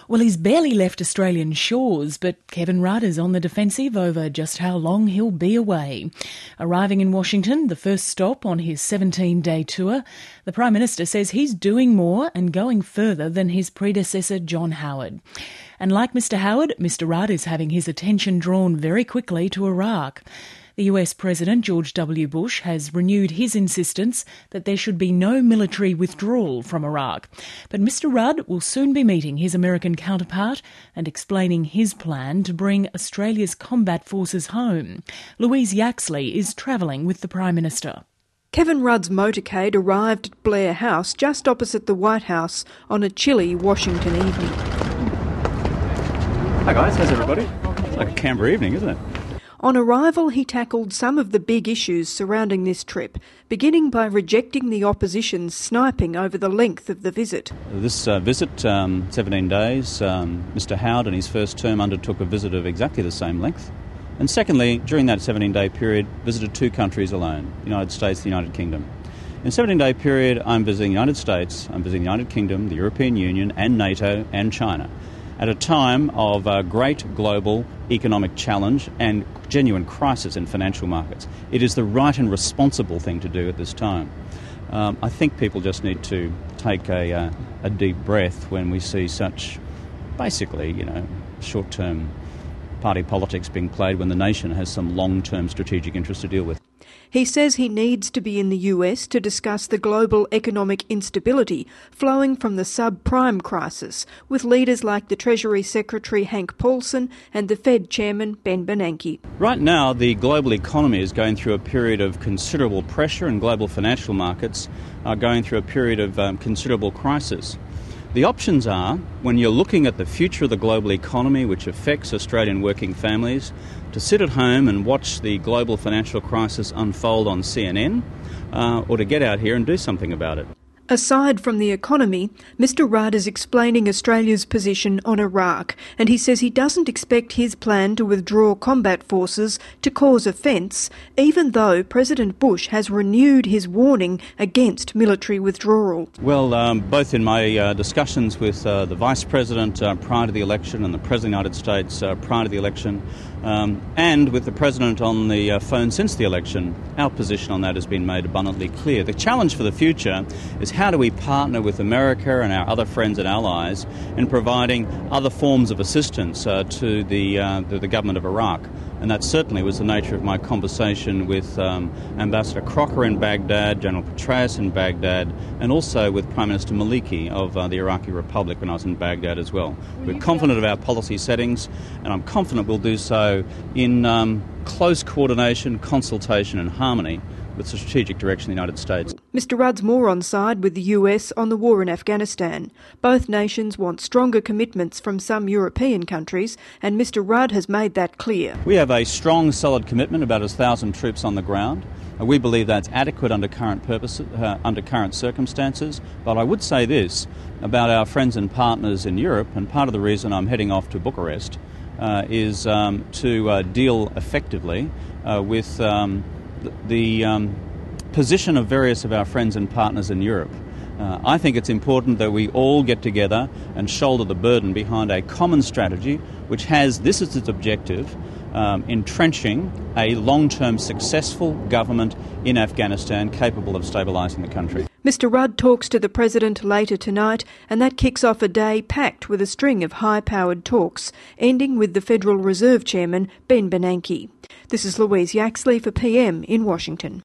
Well, he's barely left Australian shores, but Kevin Rudd is on the defensive over just how long he'll be away. Arriving in Washington, the first stop on his 17-day tour, the Prime Minister says he's doing more and going further than his predecessor, John Howard. And like Mr Howard, Mr Rudd is having his attention drawn very quickly to Iraq. The US President George W. Bush has renewed his insistence that there should be no military withdrawal from Iraq. But Mr Rudd will soon be meeting his American counterpart and explaining his plan to bring Australia's combat forces home. Louise Yaxley is travelling with the Prime Minister. Kevin Rudd's motorcade arrived at Blair House just opposite the White House on a chilly Washington evening. Hi guys, how's everybody? It's like a Canberra evening, isn't it? On arrival, he tackled some of the big issues surrounding this trip, beginning by rejecting the opposition's sniping over the length of the visit. This visit, 17 days, Mr Howard in his first term undertook a visit of exactly the same length. And secondly, during that 17-day period, visited two countries alone, the United States and the United Kingdom. In a 17-day period, I'm visiting the United States, I'm visiting the United Kingdom, the European Union and NATO and China, at a time of great global economic challenge and genuine crisis in financial markets. It is the right and responsible thing to do at this time. I think people just need to take a deep breath when we see such, basically, short-term party politics being played when the nation has some long-term strategic interests to deal with. He says he needs to be in the US to discuss the global economic instability flowing from the subprime crisis with leaders like the Treasury Secretary Hank Paulson and the Fed Chairman Ben Bernanke. Right now, the global economy is going through a period of considerable pressure and global financial markets are going through a period of considerable crisis. The options are, when you're looking at the future of the global economy, which affects Australian working families, to sit at home and watch the global financial crisis unfold on CNN, or to get out here and do something about it. Aside from the economy, Mr Rudd is explaining Australia's position on Iraq, and he says he doesn't expect his plan to withdraw combat forces to cause offence, even though President Bush has renewed his warning against military withdrawal. Well, both in my discussions with the Vice President prior to the election and the President of the United States prior to the election, and with the President on the phone since the election, our position on that has been made abundantly clear. The challenge for the future is how do we partner with America and our other friends and allies in providing other forms of assistance to the government of Iraq. And that certainly was the nature of my conversation with Ambassador Crocker in Baghdad, General Petraeus in Baghdad, and also with Prime Minister Maliki of the Iraqi Republic when I was in Baghdad as well. We're confident of our policy settings, and I'm confident we'll do so in close coordination, consultation and harmony with the strategic direction of the United States. Mr Rudd's more on side with the US on the war in Afghanistan. Both nations want stronger commitments from some European countries, and Mr Rudd has made that clear. We have a strong, solid commitment, about 1,000 troops on the ground. We believe that's adequate under current circumstances. But I would say this about our friends and partners in Europe, and part of the reason I'm heading off to Bucharest is to deal effectively with the position of various of our friends and partners in Europe. I think it's important that we all get together and shoulder the burden behind a common strategy which has this as its objective, entrenching a long-term successful government in Afghanistan capable of stabilising the country. Mr Rudd talks to the President later tonight, and that kicks off a day packed with a string of high-powered talks, ending with the Federal Reserve Chairman Ben Bernanke. This is Louise Yaxley for PM in Washington.